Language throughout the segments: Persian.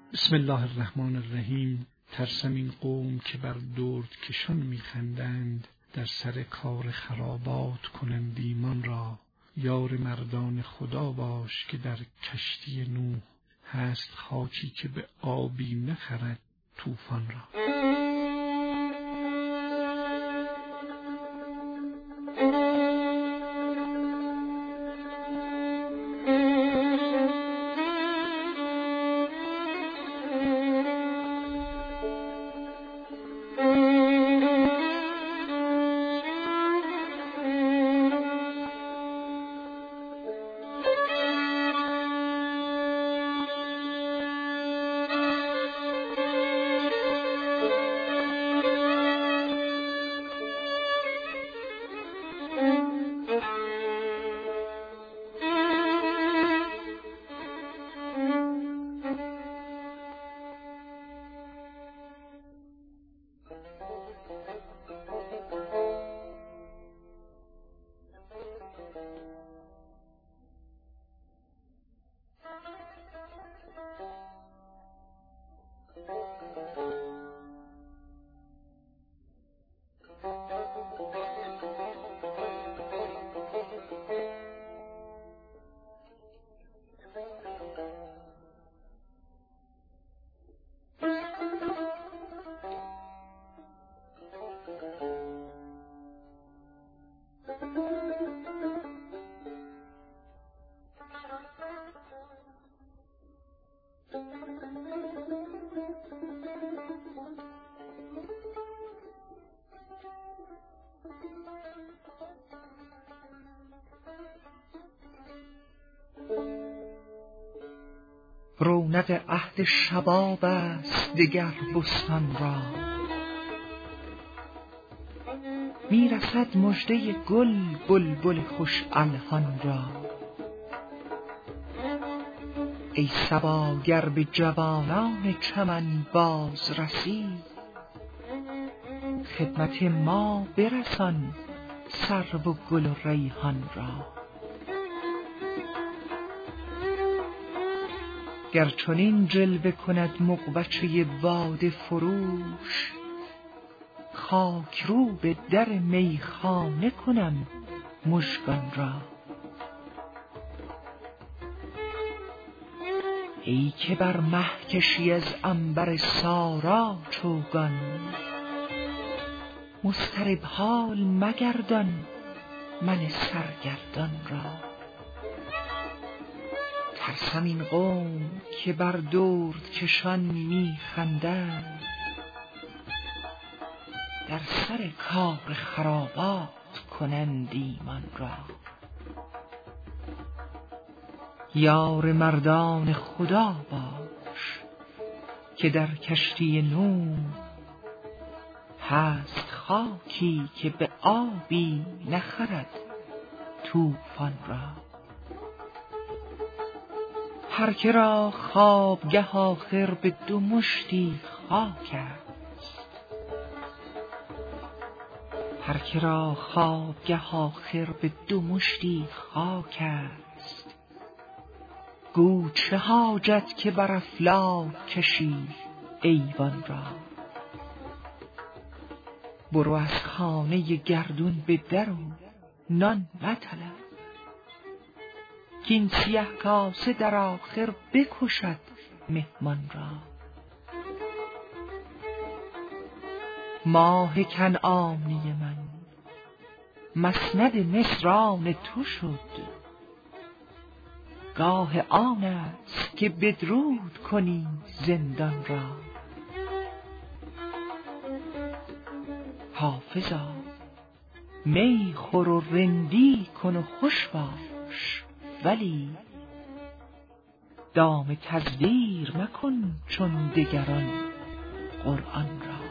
بسم الله الرحمن الرحیم. ترسم این قوم که بر درد کشان میخندند، در سر کار خرابات کنند ایمان را. یار مردان خدا باش که در کشتی نوح، هست خاکی که به آبی نخرد طوفان را. رونق عهد شباب است دگر بستان را، میرسد مژده گل بلبل خوش الحان را. ای صبا گر به جوانان چمن باز رسی، خدمت ما برسان سرو و گل و ریحان را. گر چنین جلوه کند مغوچه باده فروش، خاک رو به در میخانه کنم مژگان را. ای که بر مه کشی از عنبر سارا چوگان، مضطرب حال مگردان من سرگردان را. ترسم این قوم که بر درد کشان میخندند، در سر کار خرابات کنند ایمان را. یار مردان خدا باش که در کشتی نوح، هست خاکی که به آبی نخرد طوفان را. هر که را خوابگه آخر به دو مشتی خاک است، هر که را خوابگه آخر به دو مشتی خاک است. گو چه حاجت که بر افلاک کشی ایوان را. برو از خانه گردون به در و نان مطلب، کین سیه کاسه در آخر بکشد مهمان را. ماه کنعانی من مسند مصران تو شد، گاه آن است که بدرود کنی زندان را. حافظا می خور و رندی کن و خوش باش، ولی دام تزویر مکن چون دگران قرآن را.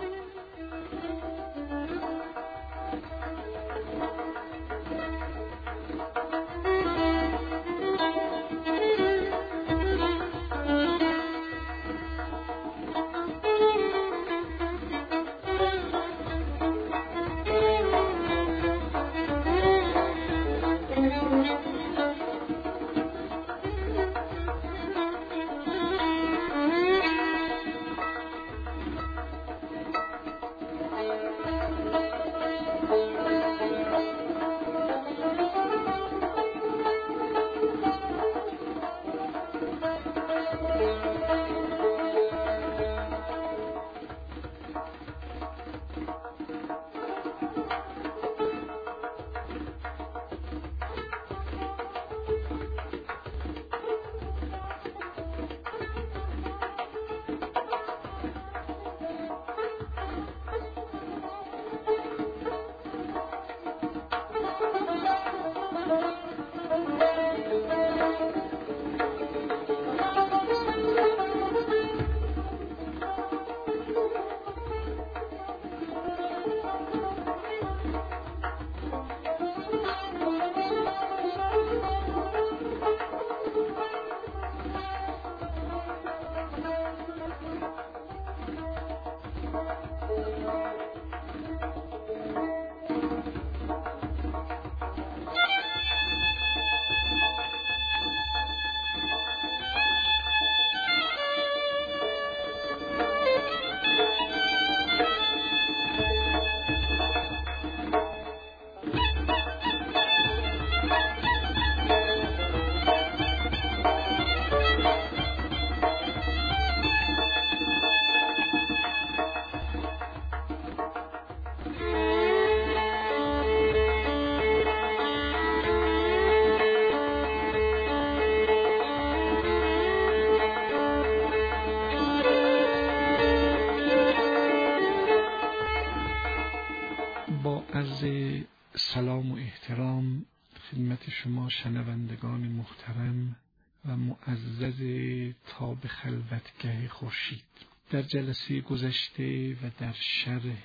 سلام و احترام خدمت شما شنوندگان محترم و معزز تاب خلوتگه خورشید. در جلسه گذشته و در شرح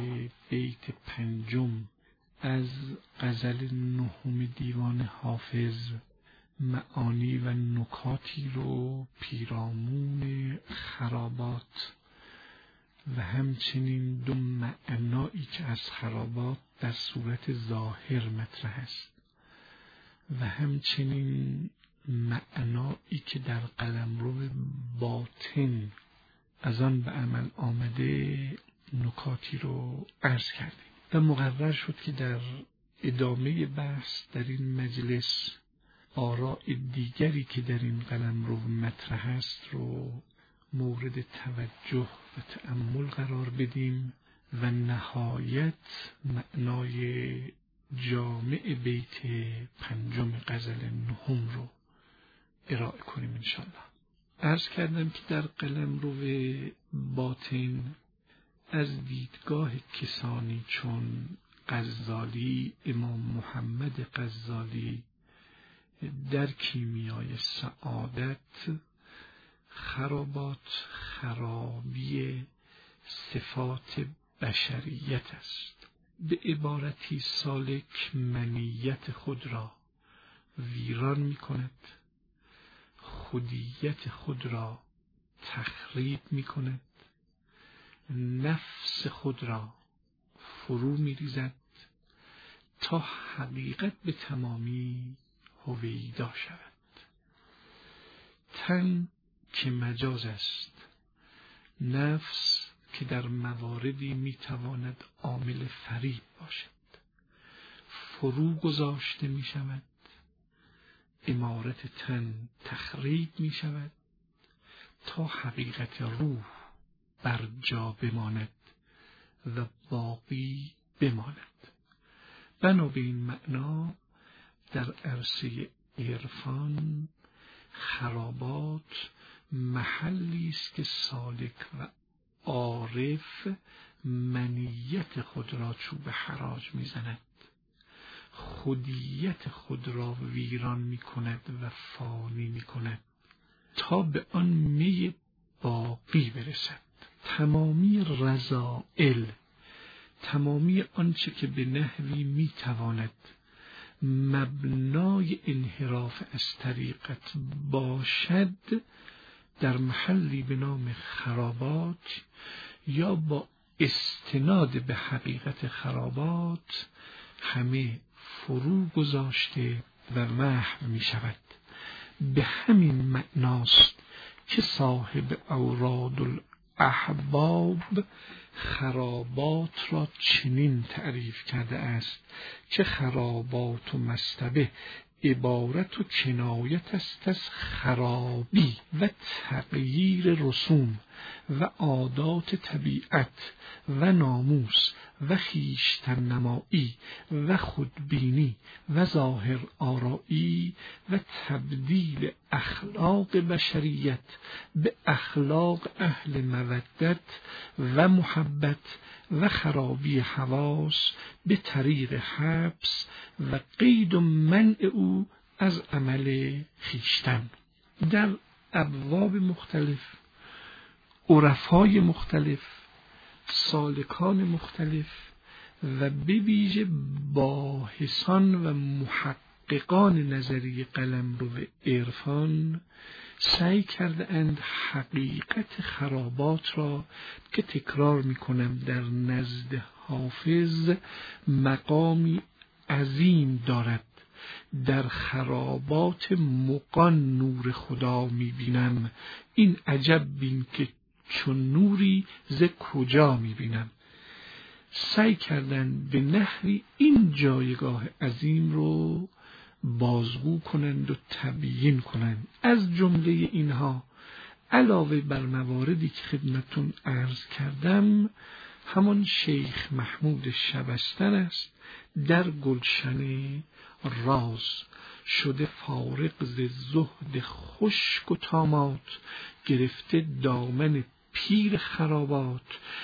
بیت 5 از غزل 9 دیوان حافظ معانی و نکاتی رو پیرامون خرابات و همچنین 2 معنایی که از خرابات در صورت ظاهر مطرح است و همچنین معنایی که در قلمرو باطن از آن به عمل آمده نکاتی رو عرض کردیم و مقرر شد که در ادامه بحث در این مجلس آراء دیگری که در این قلمرو مطرح است رو مورد توجه و تأمل قرار بدیم و نهایت معنای جامع بیت 5 غزل 9 رو ارائه کنیم انشاءالله. عرض کردم که در قلمرو باطن از دیدگاه کسانی چون غزالی، امام محمد غزالی در کیمیای سعادت، خرابات خرابی صفات بشریت است. به عبارتی سالک منیت خود را ویران می کند، خودیت خود را تخریب می کند، نفس خود را فرو می ریزد تا حقیقت به تمامی هویدا شود. تن که مجاز است، نفس که در مواردی میتواند عامل فریب باشد فرو گذاشته می شود، عمارت تن تخریب می شود تا حقیقت روح بر جا بماند و باقی بماند. بنا به این معنا در عرصه عرفان خرابات محلی است که سالک و عارف منیت خود را چوب حراج می‌زند، خودیت خود را ویران می‌کند و فانی می‌کند تا به آن می باقی برسد. تمامی رذائل، تمامی آنچه که به نحوی می‌تواند مبنای انحراف از طریقت باشد، در محلی به نام خرابات یا با استناد به حقیقت خرابات همه فرو گذاشته و محو می شود. به همین معناست که صاحب اوراد الاحباب خرابات را چنین تعریف کرده است که خرابات و مستبه عبارت و کنایت است از خرابی و تغییر رسوم و عادات طبیعت و ناموس و خویشتن نمایی و خودبینی و ظاهر آرایی و تبدیل اخلاق بشریت به اخلاق اهل مودت و محبت و خرابی حواس به طریق حبس و قید و منع او از عمل خویشتن. در ابواب مختلف، عرفای مختلف، سالکان مختلف و به ویژه باحثان و محققان نظریه قلمرو و عرفان سعی کرده اند حقیقت خرابات را که تکرار میکنم در نزد حافظ مقامی عظیم دارد. در خرابات مغان نور خدا میبینم، این عجب بین که چون نوری ز کجا میبینم. سعی کردند به نحوی این جایگاه عظیم رو بازگو کنند و تبیین کنند. از جمله اینها علاوه بر مواردی که خدمتون عرض کردم، همان شیخ محمود شبستر است. در گلشن راز شده فارغ ز زهد خشک و طامات، گرفته دامن پیر خرابات.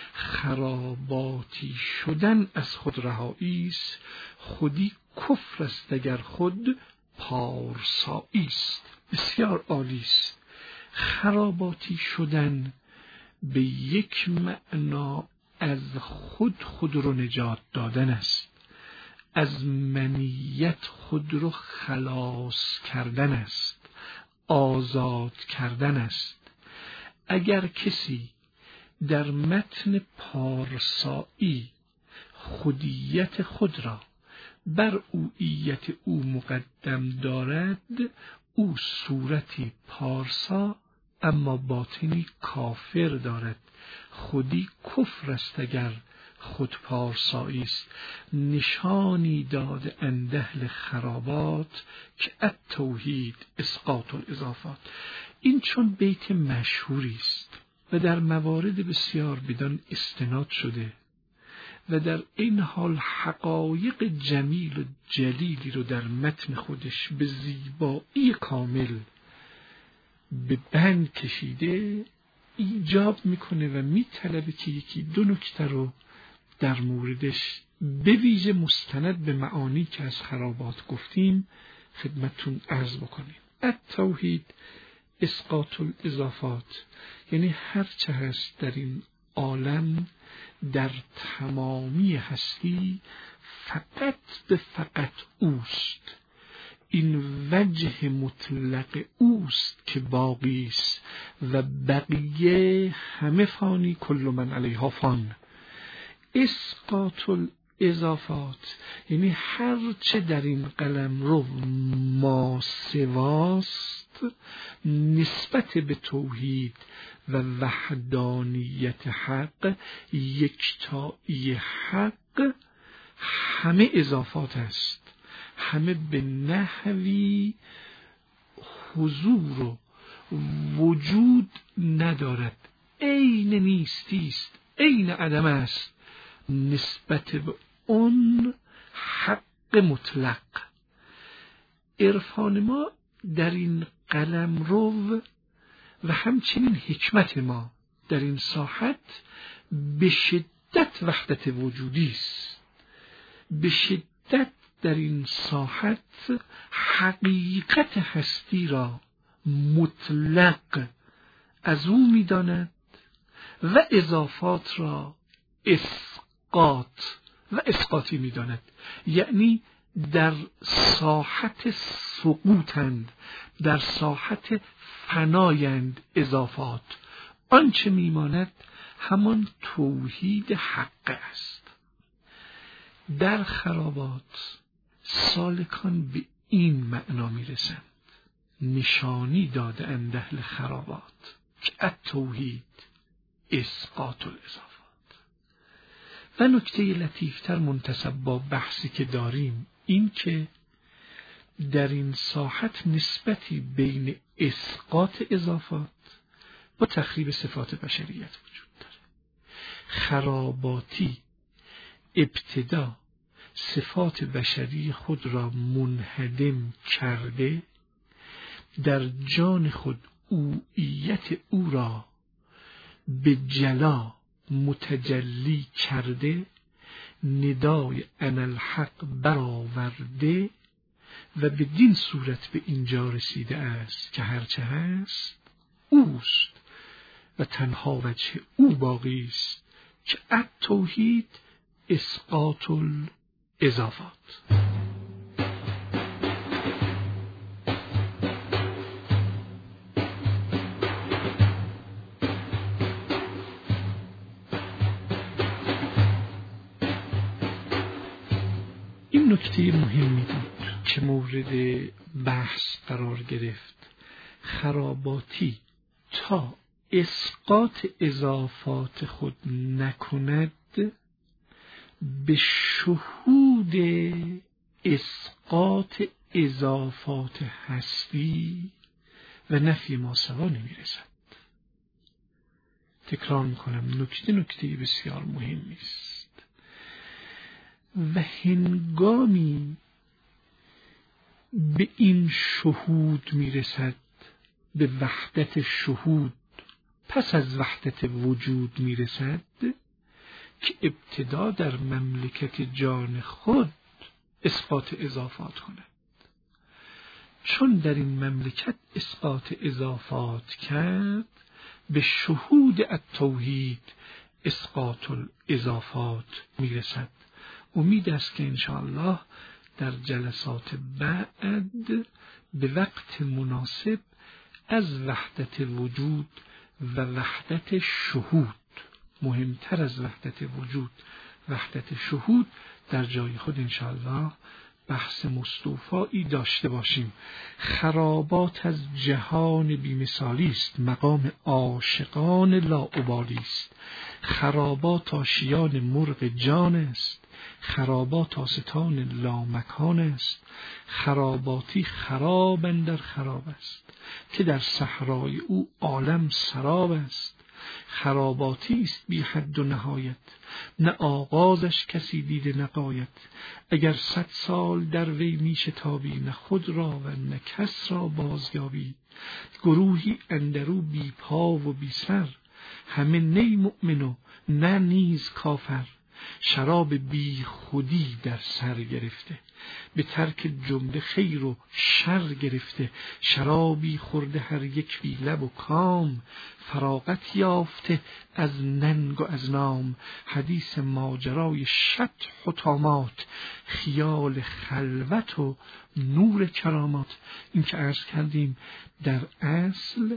خراباتی شدن از خود رهایی است، خودی کفر است اگر خود پارسایی است. بسیار عالی است. خراباتی شدن به یک معنا از خود رو نجات دادن است، از منیت خود رو خلاص کردن است، آزاد کردن است. اگر کسی در متن پارسایی خودیت خود را بر اویت او مقدم دارد، او صورتی پارسا اما باطنی کافر دارد. خودی کفر است اگر خود پارسایی است. نشانی داده اند اهل خرابات که التوحید اسقاط الاضافات. این چون بیت مشهوری است و در موارد بسیار بدان استناد شده و در این حال حقایق جمیل و جلیلی رو در متن خودش به زیبایی کامل به بند کشیده، ایجاب میکنه و میطلبه که یکی دو نکته رو در موردش به ویژه مستند به معانی که از خرابات گفتیم خدمتتون عرض بکنیم. التوحید اسقاط الاضافات، یعنی هر چه هست در این عالم در تمامی هستی فقط به فقط اوست. این وجه مطلق اوست که باقی است و بقیه همه فانی، کل من علیها فان. اسقاط الاضافات یعنی هر چه در این قلمرو ما سواست نسبت به توحید و وحدانیت حق، یکتایی حق، همه اضافات است. همه به نحوی حضور و وجود ندارد، عین نیستی است، عین عدم است نسبت به اون حق مطلق. عرفان ما در این قلمرو و همچنین حکمت ما در این ساحت به شدت وحدت وجودی است. به شدت در این ساحت حقیقت هستی را مطلق از او می‌داند و اضافات را اسقاط و اسقاطی می‌داند. یعنی در ساحت سقوطند، در ساحت فنایند اضافات. آنچه میماند همان توحید حق است. در خرابات سالکان به این معنا میرسند، نشانی داده اند اهل خرابات که التوحید اسقاط الاضافات. و نکته لطیفتر منتسب با بحثی که داریم این که در این ساحت نسبتی بین اسقاط اضافات با تخریب صفات بشریت وجود داره. خراباتی ابتدا صفات بشری خود را منهدم کرده، در جان خود اوئیت او را به جلا متجلی کرده، ندای انالحق برآورده و بدین صورت به اینجا رسیده است که هرچه هست اوست و تنها وجه او باقی است که التوحید اسقاط الاضافات. این نکته مهمی بود که مورد بحث قرار گرفت. خراباتی تا اسقاط اضافات خود نکند به شهود اسقاط اضافات هستی و نفی ماسوا نمیرسد. تکرار میکنم، نکته بسیار مهمی است و هنگامی به این شهود میرسد، به وحدت شهود پس از وحدت وجود میرسد که ابتدا در مملکت جان خود اسقاط اضافات کند. چون در این مملکت اسقاط اضافات کرد، به شهود التوحید اسقاط الاضافات میرسد. امید است که انشاءالله در جلسات بعد به وقت مناسب از وحدت وجود و وحدت شهود، مهمتر از وحدت وجود وحدت شهود، در جای خود انشاءالله بحث مستوفایی داشته باشیم. خرابات از جهان بیمثالی است، مقام عاشقان لاابالی است. خرابات آشیان مرغ جان است، خرابات آستان لامکان است. خراباتی خراب اندر خراب است که در صحرای او عالم سراب است. خراباتی است بی حد و نهایت، نه آغازش کسی دیده نقایت. اگر 100 سال در وی می شتابی، نه خود را و نه کس را بازیابی. گروهی اندرو بی پا و بی سر، همه نی مؤمن و نه نیز کافر. شراب بی خودی در سر گرفته، به ترک جمله خیر و شر گرفته. شرابی خورده هر یک بی لب و کام، فراغت یافته از ننگ و از نام. حدیث ماجرای شطح و طامات، خیال خلوت و نور کرامات. این که عرض کردیم در اصل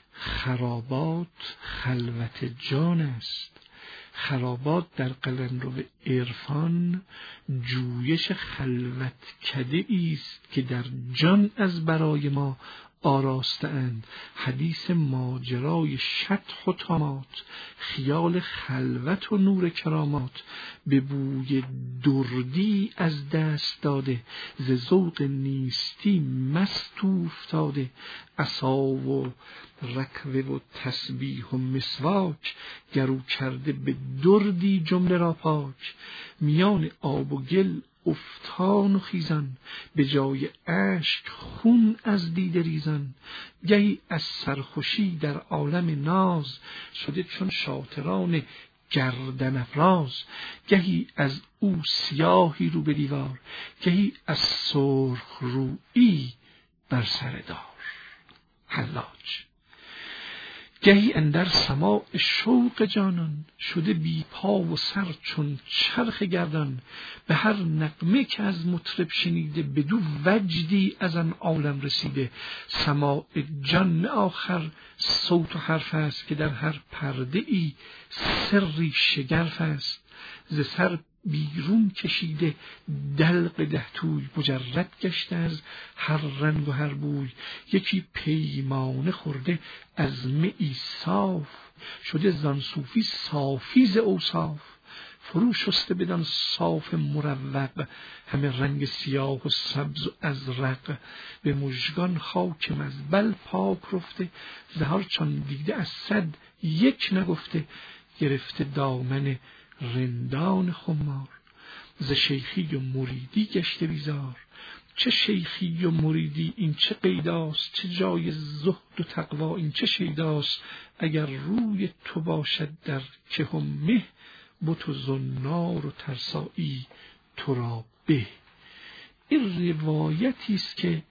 خرابات خلوت جان است. خرابات در قلمرو عرفان جویش خلوت کده است که در جان از برای ما آراستند. حدیث ماجرای شطح و طامات، خیال خلوت و نور کرامات. به بوی دردی از دست داده، ز ذوق نیستی مست افتاده. عصا و رکوه و تسبیح و مسواک، گرو کرده به دردی جمله را پاک. میان آب و گل افتان و خیزان، به جای اشک خون از دیده ریزان. گهی از سرخوشی در عالم ناز، شده چون شاطران گردن افراز. گهی از او سیاهی رو به دیوار، گهی از سرخ رویی بر سر دار. حلاج گهی اندر سماع شوق جانان، شده بی پا و سر چون چرخ گردان. به هر نغمه که از مطرب شنیده، بدو وجدی از آن عالم رسیده. سماع جان آخر صوت و حرف است، که در هر پرده ای سری شگرف است. ز سر بیرون کشیده دلق دهتوی، مجرد گشته از هر رنگ و هر بوی. یکی پیمانه خورده از میی صاف، شده زان صوفی صافی ز اوصاف. فرو شسته بدان صاف مروق، همه رنگ سیاه و سبز و ازرق. به مژگان خاک مزبل پاک رفته، زهار چون دیده از صد یک نگفته. گرفته دامن رندان خمار، ز شیخی و مریدی گشته بیزار. چه شیخی و مریدی این چه قیداست، چه جای زهد و تقوا این چه شیداست. اگر روی تو باشد در که همه، بت و زنار و ترسایی تو را به. این روایتی است که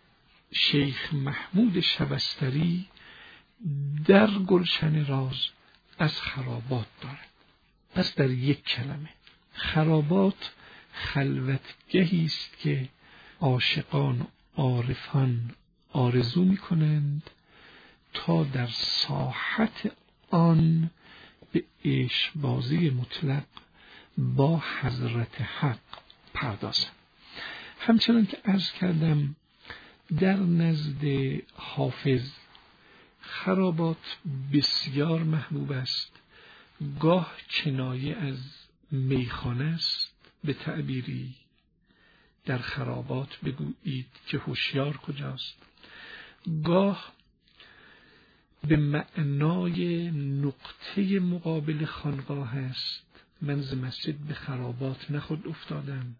شیخ محمود شبستری در گلشن راز از خرابات دارد. پس در یک کلمه، خرابات خلوتگهی است که عاشقان و عارفان آرزو می‌کنند تا در ساحت آن به عشق‌بازی مطلق با حضرت حق پردازند. همچنان که عرض کردم در نزد حافظ خرابات بسیار محبوب است. گاه کنایه از میخانه است، به تعبیری در خرابات بگویید که هوشیار کجاست. گاه به معنای نقطه مقابل خانقاه است، من ز مسجد به خرابات نخود افتادم.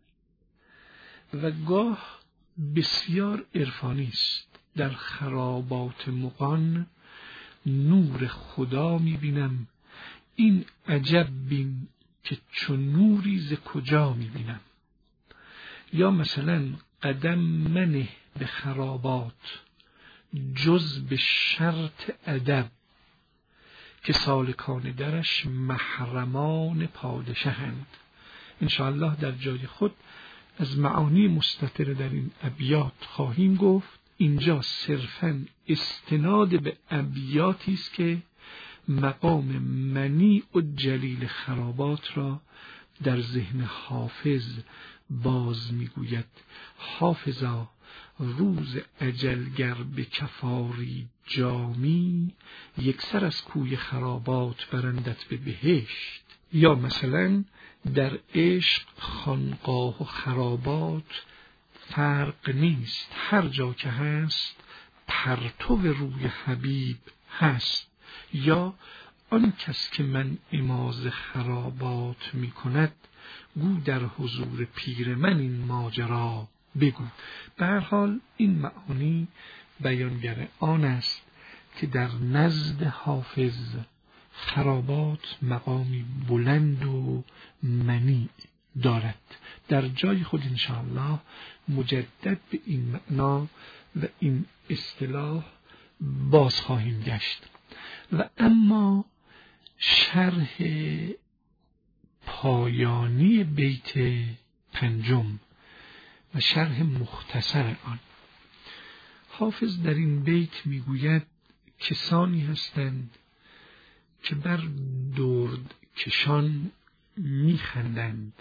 و گاه بسیار عرفانی است، در خرابات مغان نور خدا میبینم، این عجب بین که چون نوری ز کجا میبینم. یا مثلا قدم منه به خرابات جز به شرط ادب، که سالکان درش محرمان پادشاهند. انشاءالله در جای خود از معانی مستتر در این ابیات خواهیم گفت. اینجا صرفاً استناد به ابیاتی است که مقام منیع و جلیل خرابات را در ذهن حافظ باز میگوید. حافظا روز اجلگر به کفاری جامی، یکسر از کوی خرابات برندت به بهشت. یا مثلا در عشق خانقاه و خرابات فرق نیست، هر جا که هست پرتو روی حبیب هست. یا آن کس که من ایماز خرابات می کند، گو در حضور پیر من این ماجرا بگو. به هر حال این معانی بیانگر آن است که در نزد حافظ خرابات مقامی بلند و منیع دارد. در جای خود انشاءالله مجدد به این معنا و این اصطلاح باز خواهیم گشت. و اما شرح پایانی بیت پنجم و شرح مختصر آن. حافظ در این بیت میگوید کسانی هستند که بر درد کشان میخندند.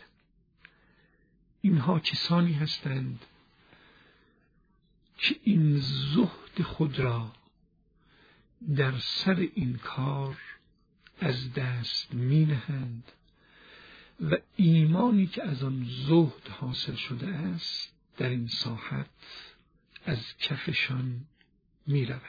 اینها کسانی هستند که این زهد خود را در سر این کار از دست می نهند و ایمانی که از آن زهد حاصل شده است در این ساحت از کفشان می رود.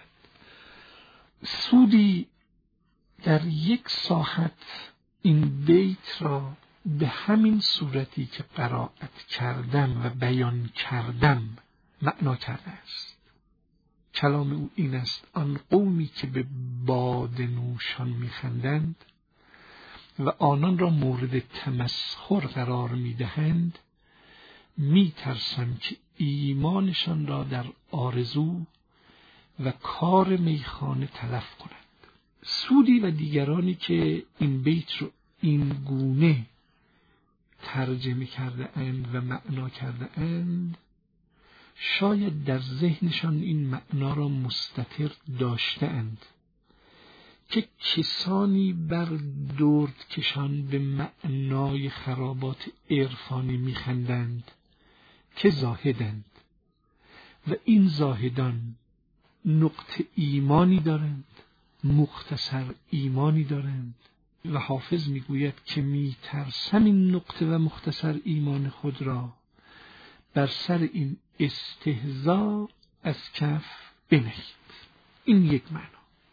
سودی در یک ساحت این بیت را به همین صورتی که قرائت کردم و بیان کردم معنا کرده است. کلام او این است: آن قومی که به باده نوشان می‌خندند و آنان را مورد تمسخر قرار می‌دهند، می‌ترسم که ایمانشان را در آرزو و کار میخانه تلف کنند. سودی و دیگرانی که این بیت رو این گونه ترجمه کرده اند و معنا کرده اند، شاید در ذهنشان این معنا را مستتر داشته اند که کسانی بر درد کشان به معنای خرابات عرفانی میخندند که زاهدند و این زاهدان نقطه ایمانی دارند، مختصر ایمانی دارند و حافظ میگوید که میترسم این نقطه و مختصر ایمان خود را بر سر این استهزاء از کف بنهید. این یک معنا.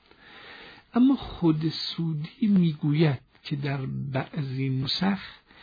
اما خود سودی میگوید که در بعضی نسخ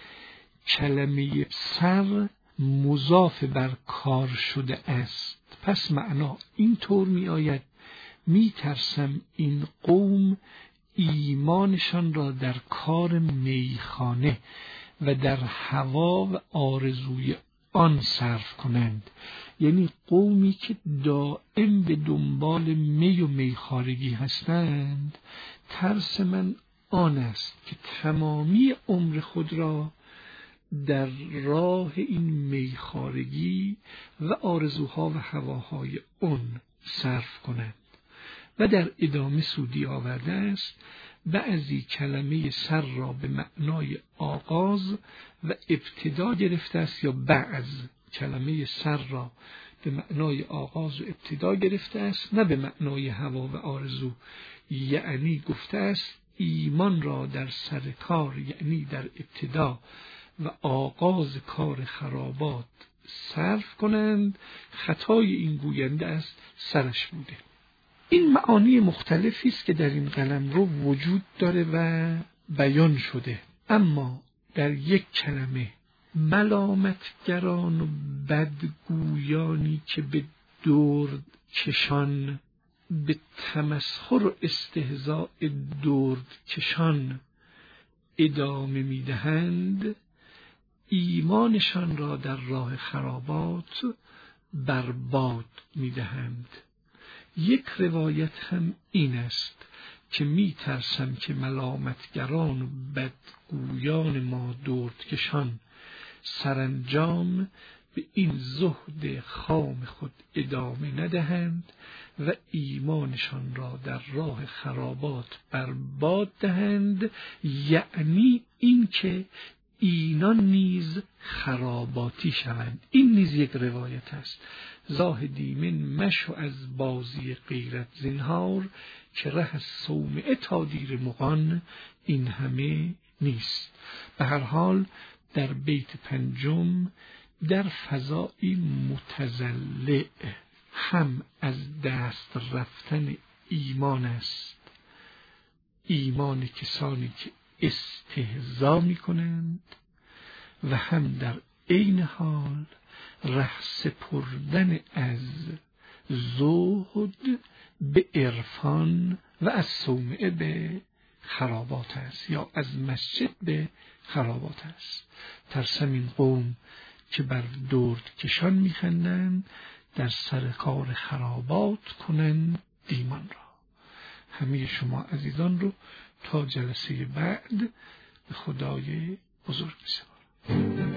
کلمه سر مضاف بر کار شده است. پس معنا این طور می آید: می ترسم این قوم ایمانشان را در کار میخانه و در هوا و آرزوی آن صرف کنند. یعنی قومی که دائم به دنبال می و میخوارگی هستند، ترس من آن است که تمامی عمر خود را در راه این میخوارگی و آرزوها و هواهای اون صرف کنند. و در ادامه سودی آورده است: بعضی کلمه سر را به معنای آغاز و ابتدا گرفته است، یا بعض کلمه سر را به معنای آغاز و ابتدا گرفته است، نه به معنای هوا و آرزو. یعنی گفته است ایمان را در سر کار، یعنی در ابتدا و آغاز کار خرابات صرف کنند. خطای این گوینده است سرش بوده. این معانی مختلفی است که در این قلمرو وجود داره و بیان شده. اما در یک کلمه ملامتگران و بدگویانی که به درد کشان، به تمسخر و استهزاء درد کشان ادامه میدهند، ایمانشان را در راه خرابات برباد میدهند. یک روایت هم این است که می ترسم که ملامتگران و بدگویان ما دردکشان سرانجام به این زهد خام خود ادامه ندهند و ایمانشان را در راه خرابات برباد دهند. یعنی این که اینان نیز خراباتی شوند. این نیز یک روایت است. زاهدی من مشو از بازی غیرت زنهار، که ره از صومعه تا دیر مغان این همه نیست. به هر حال در بیت پنجم در فضایی متزلع هم از دست رفتن ایمان است، ایمان کسانی که استهزا می کنند، و هم در عین حال ره سپردن از زهد به عرفان و از صومعه به خرابات است، یا از مسجد به خرابات است. ترسم این قوم که بر درد کشان میخندند، در سر کار خرابات کنند دیمان را. همه شما عزیزان رو تا جلسه بعد به خدای بزرگ می‌سپارم.